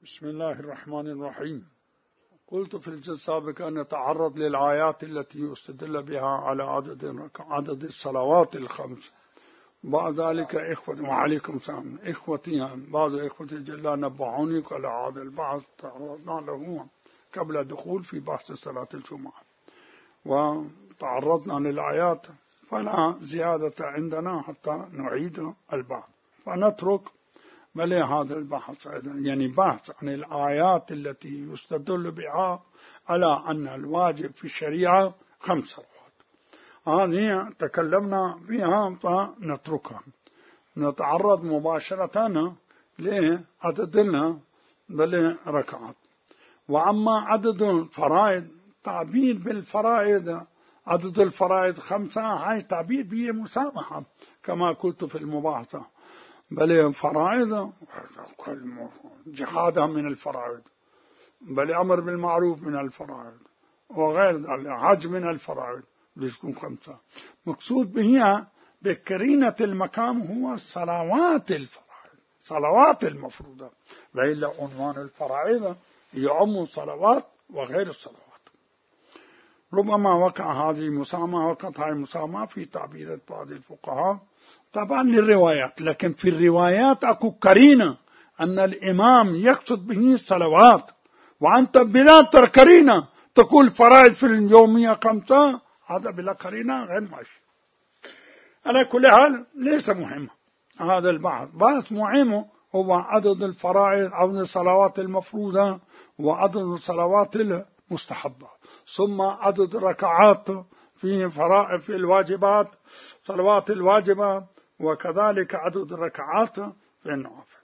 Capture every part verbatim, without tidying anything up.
بسم الله الرحمن الرحيم. قلت في الجزء السابق أن نتعرض للآيات التي يستدل بها على عدد عدد الصلوات الخمس. بعد ذلك إخوتي وعليكم السلام إخوتي بعض إخوتي جل نبهوني على هذا البحث تعرضنا له قبل الدخول في بحث صلاة الجمعة، وتعرضنا للآيات فلا زيادة عندنا حتى نعيد البحث، فنترك بل هذا البحث يعني بحث عن الآيات التي يستدل بها على أن الواجب في الشريعة خمس صلوات. هذه تكلمنا فيها فنتركها، نتعرض مباشرة لعددنا بل ركعات. وأما عدد الفرائض، تعبير بالفرائض عدد الفرائض خمسة، هاي تعبير به مسامحة كما قلت في المباحثة، بل فرائض جهادها من الفرائض، بل أمر بالمعروف من الفرائض، وغير ذلك حج من الفرائض بيكون خمسة. مقصود بها بكرينة المقام هو صلوات الفرائض، صلوات المفروضة، وإلا عنوان الفرائض يعم صلوات وغير الصلوات. ربما وقع هذه المسامة وقت هذه المسامة في تعبيرات بعض الفقهاء طبعا للروايات، لكن في الروايات أكو كرينة أن الإمام يقصد به الصلوات، وأنت بلا كرينة تقول فرائض في اليومية خمسة، هذا بلا كرينة غير ماشي. على كل حال ليس مهم هذا البحث، بحث مهم هو عدد الفرائض، عدد الصلوات المفروضة، وعدد الصلوات المستحبة، ثم عدد الركعات في فرائض في الواجبات صلوات الواجبة، وكذلك عدد الركعات في النوافل.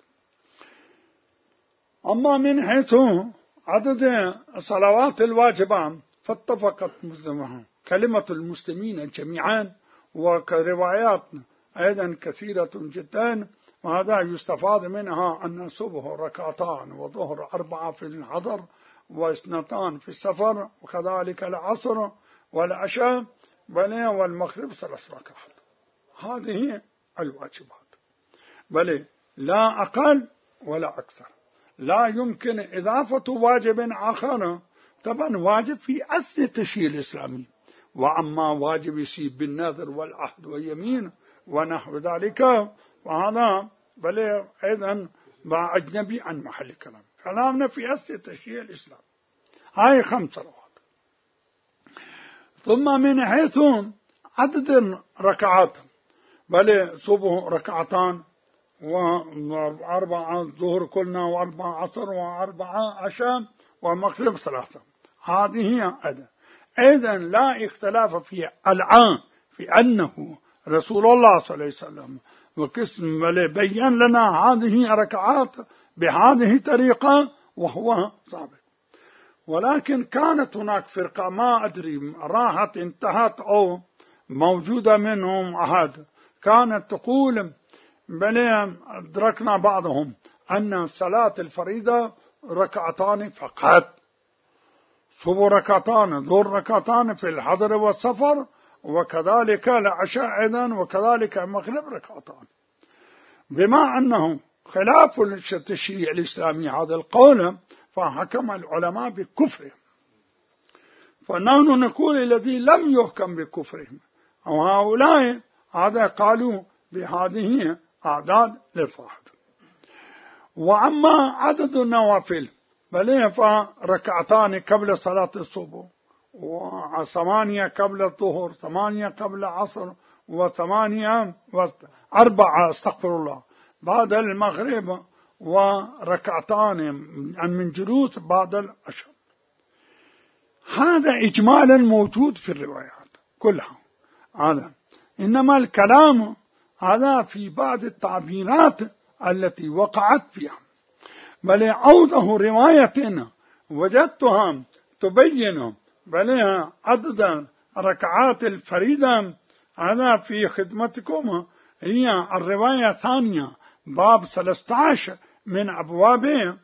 أما من حيث عدد صلوات الواجبة فاتفقت كلمة المسلمين جميعا، وكروايات أيضا كثيرة جدا، وهذا يستفاد منها أن الصبح ركعتان وظهر أربعة في الحضر واثنتان في السفر، وكذلك العصر والعشاء بل والمغرب ثلاث ركعات. هذه الواجبات، بل لا أقل ولا أكثر. لا يمكن إضافة واجب آخر، طبعا واجب في أصل التشريع الإسلامي، وأما واجب يصير بالنذر والعهد واليمين ونحو ذلك وهذا بل أيضا مع أجنبي عن محل كلام. كلامنا في أصل التشريع الإسلامي. هاي خمس صلوات. ثم من حيث عدد الركعات، بل صبح ركعتان وأربعة ظهر كلنا وأربعة عصر وأربعة عشاء ومغرب ثلاثة. هذه هي أيضا أيضا لا اختلاف في الآن في أنه رسول الله صلى الله عليه وسلم وقسم بل بيّن لنا هذه ركعات بهذه الطريقة وهو ثابت. ولكن كانت هناك فرقة ما أدري راحت انتهت أو موجودة منهم أحد كانت تقول بل أدركنا بعضهم أن صلاة الفريضة ركعتان فقط، صبح ركعتان ظهر ركعتان في الحضر والسفر، وكذلك العشاء أيضا، وكذلك المغرب ركعتان، بما أنه خلاف التشريع الإسلامي هذا القول، فحكم العلماء بكفرهم. فنحن نقول الذي لم يحكم بكفرهم، وهؤلاء هذا قالوا بهذه أعداد للفرد. وأما عدد النوافل بل فركعتان قبل صلاة الصبح، وثمانية قبل الظهر، ثمانية قبل العصر، وثمانية وأربعة استغفر الله بعد المغرب، وركعتان من جلوس بعد العشاء. هذا إجمالا موجود في الروايات كلها هذا، إنما الكلام هذا في بعض التعبيرات التي وقعت فيها. بل عوده رواية وجدتها تبين بل عدد ركعات الفريضة هذا في خدمتكم، هي الرواية الثانية باب ثلاثة عشر من أبواب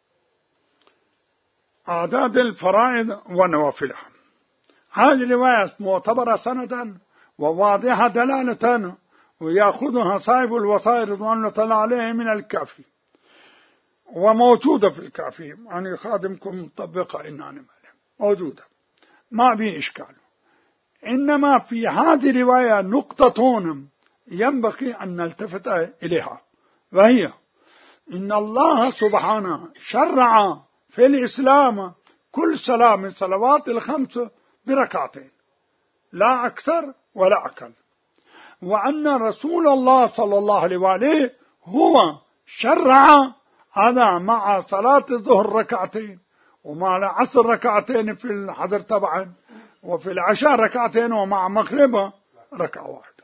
أعداد الفرائض ونوافلها. هذه الرواية معتبرة سندا وواضحة دلالة، ويأخذها صاحب الوصايا رضوان الله تعالى عليه من الكافي. وموجودة في الكافي، يعني خادمكم مطبقة إن موجودة ما به إشكال. إنما في هذه الرواية نقطة ينبغي أن نلتفت إليها، وهي إن الله سبحانه شرع في الإسلام كل صلاة من صلوات الخمس بركعتين لا أكثر ولا أقل، وأن رسول الله صلى الله عليه وآله هو شرع هذا مع صلاة الظهر ركعتين، ومع العصر ركعتين في الحضر طبعا، وفي العشاء ركعتين، ومع مغربه ركعة واحدة.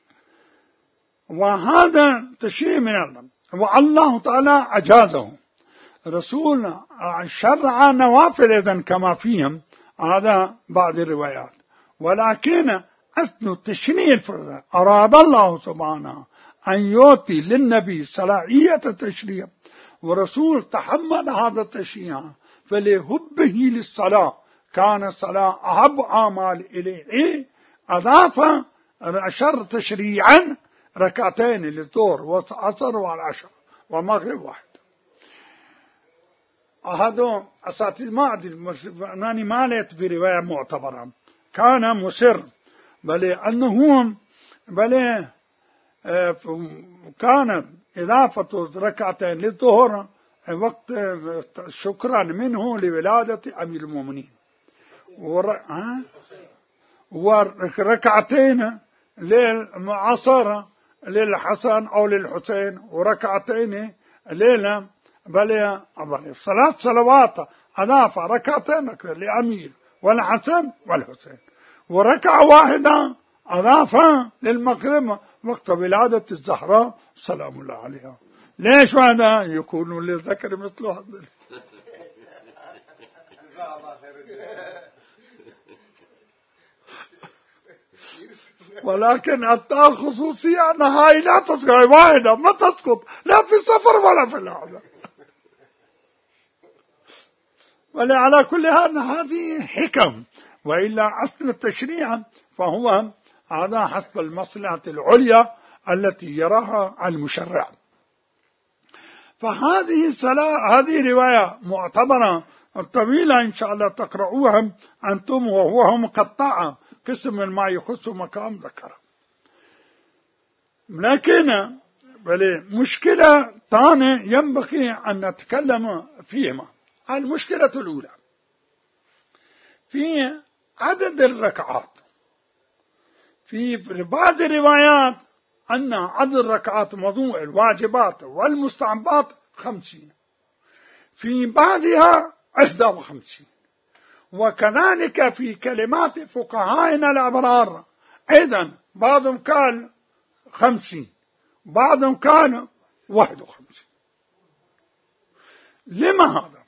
وهذا تشريع من الله، والله تعالى أجازه. رسول شرع نوافل إذن كما فيهم هذا بعض الروايات، ولكن أصل التشريع الفرض أراد الله سبحانه أن يعطي للنبي صلاحية التشريع، ورسول تحمل هذا التشريع فلهبه للصلاة كان الصلاة أحب أعمال إليه، أضاف شر تشريعا ركعتين للظهر والعصر والعشاء ومغرب واحد. هذا أساتذة ما أدري أنني ما لقيت برواية معتبرة، كان مصر بل أنهم بل كانت إضافة ركعتين للظهر وقت شكرا منه لولادة أمير المؤمنين، وركعتين للعصر للحسن أو للحسين، وركعتين ليلة بل ثلاث صلوات أضاف ركعتين لأمير والحسن والحسين، وركعة واحدة أضاف للمغرب وقت ولادة الزهراء سلام الله عليها. ليش هذا؟ يكون للذكر مثل هذا. ولكن التاء خصوصية أنها هاي لا تسقط واحدة، ما تسقط لا في سفر ولا في العودة. ولا على كل حال هذه حكم، وإلا أصل التشريع فهو هذا حسب المصلحة العليا التي يراها المشرع. فهذه صلاة هذه رواية معتبرة طويلة إن شاء الله تقرؤوها أنتم، وهو مقطعة قسم من ما يخص مقام ذكر. لكن بل مشكلة ثانية ينبغي أن نتكلم فيهما. المشكلة الأولى في عدد الركعات. في بعض الروايات أن عدد الركعات موضوع الواجبات والمستحبات خمسين، في بعضها إحدى وخمسين، وكذلك في كلمات فقهائنا الأبرار أيضا بعضهم قال خمسين، بعضهم قال واحد وخمسين. لما هذا؟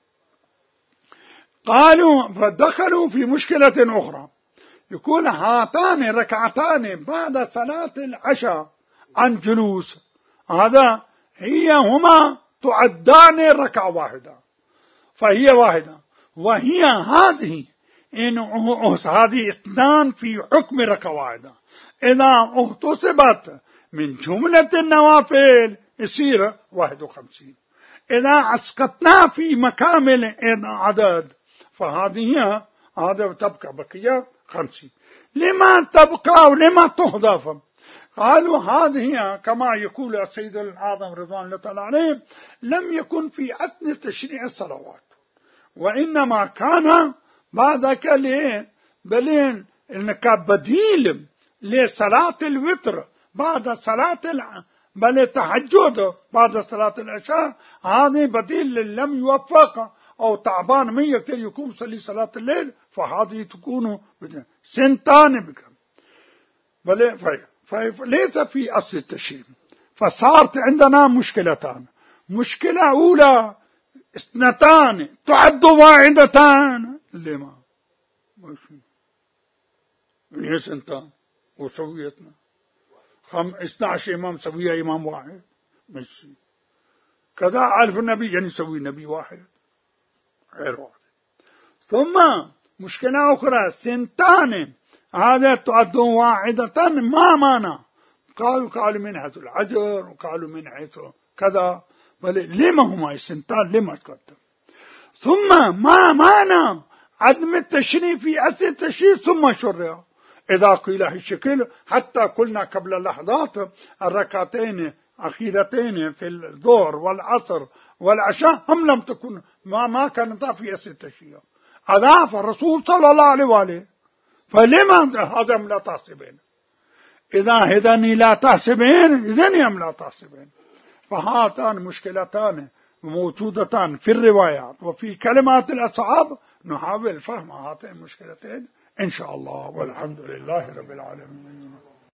قالوا فدخلوا في مشكلة أخرى، يقول هاتان ركعتان بعد صلاة العشاء عن جلوس، هذا هي هما تعدان ركعة واحدة، فهي واحدة، وهي هذه إن هذه اثنان في حكم ركعة واحدة، إذا اغتصبت من جملة النوافل يصير واحد وخمسين، إذا أسقطنا في مكامل عدد فهذه هذا تبقى بقية خمسين. لما تبقى ولما تهدف؟ قالوا هذه كما يقول السيد الأعظم رضوان الله تعالى عليه لم يكن في أثناء تشريع الصلوات، وإنما كان بعد ذلك بلين إنك بديل لصلاة الوتر بعد صلاة بل التهجد بعد صلاة العشاء، هذه بديل لم يوفق أو تعبان من يقدر يقوم يصلي صلاة الليل، فهذه تكون سنتان بكم بل فليس في أصل التشريع. فصارت عندنا مشكلتان، مشكلة أولى اثنتان تعد واحدتان، لما ماشي هي سنتان وسويتنا خم اثنا عشر إمام سويها إمام واحد ماشي كذا عارف النبي يعني سوي نبي واحد غير واحد. ثم مشكلة أخرى سنتان هذا تعد واحدة ما معنى؟ قالوا قالوا من حيث العجر وقالوا من حيث كذا، لما هما السنتان لما تقدم؟ ثم ما معنى عدم التشريع في أصل التشريع ثم شرع؟ إذا قيل هالشكل حتى قلنا قبل لحظات الركعتين أخيرتين في الظهر والعصر والعشاء هم لم تكن ما ما كانت في أصل التشريع، أضاف الرسول صلى الله عليه وآله، فلما هذا لا تحسبين؟ إذا هذني لا تحسبين إذن هم لا تحسبين. فهاتان مشكلتان موجودتان في الروايات وفي كلمات الأصحاب، نحاول فهم هاتين المشكلتين إن شاء الله، والحمد لله رب العالمين.